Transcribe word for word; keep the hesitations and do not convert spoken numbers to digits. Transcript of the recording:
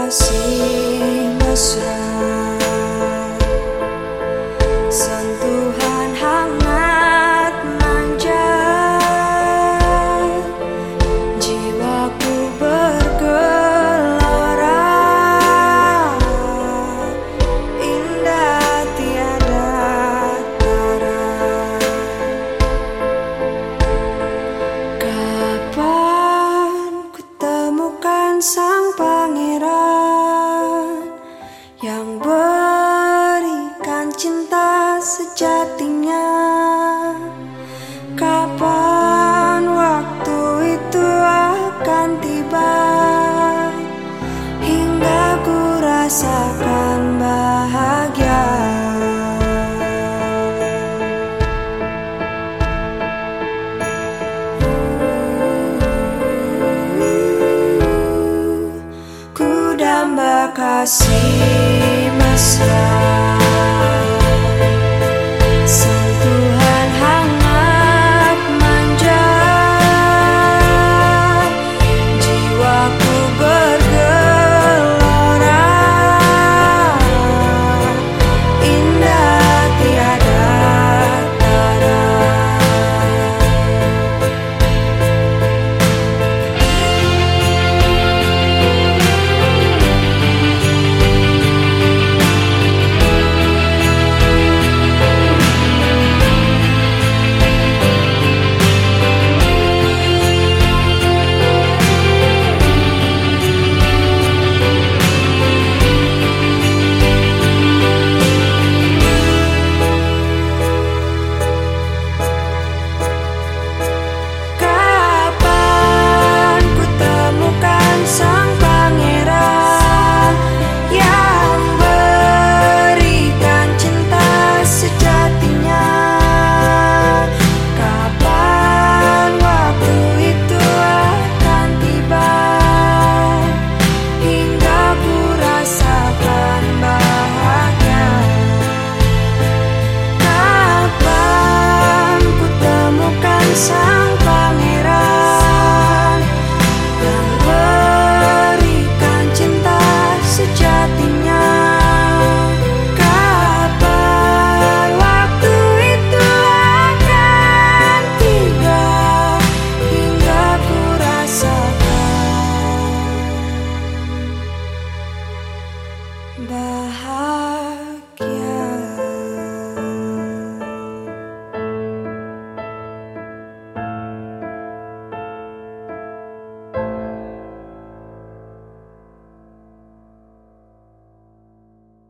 kasih mesra, sentuhan hangat manja, jiwaku bergelora, indah tiada tara. Kapan ku temukan sang pangeran yang berikan cinta sejatinya? Kapan waktu itu akan tiba hingga ku rasakan bahagia? Ku damba kasih mesra, sentuhan hangat manja, jiwaku bergelora, indah tiada tara. Sang pangeran yang berikan cinta sejatinya. Kapan waktu itu akan tiba hingga ku rasakan bahagia.